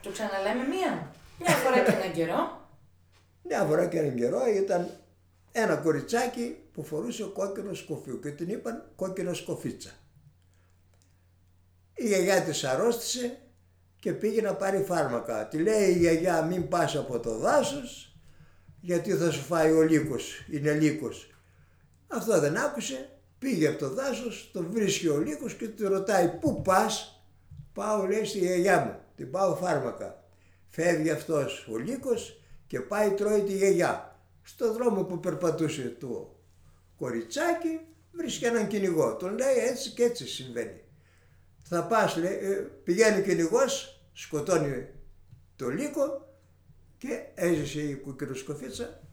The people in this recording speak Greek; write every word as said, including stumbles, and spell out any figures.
Του ξαναλέμε μία. Μια φορά και έναν καιρό. Μια φορά και έναν καιρό ήταν ένα κοριτσάκι που φορούσε κόκκινο σκοφείο και την είπαν κόκκινο σκοφίτσα. Η γιαγιά της αρρώστησε και πήγε να πάρει φάρμακα. Τη λέει η γιαγιά μην πας από το δάσος γιατί θα σου φάει ο λύκος, είναι λύκος. Αυτό δεν άκουσε, πήγε από το δάσος, το βρίσκει ο λύκος και του ρωτάει πού πας. Πάω λέει στη γιαγιά μου, την πάω φάρμακα. Φεύγει αυτός ο λύκος και πάει τρώει τη γιαγιά. Στο δρόμο που περπατούσε το κοριτσάκι βρίσκει έναν κυνηγό. Τον λέει έτσι και έτσι συμβαίνει. Θα πας λέει, πηγαίνει ο κυνηγός, σκοτώνει το λύκο και έζησε η κουκκινοσκοφίτσα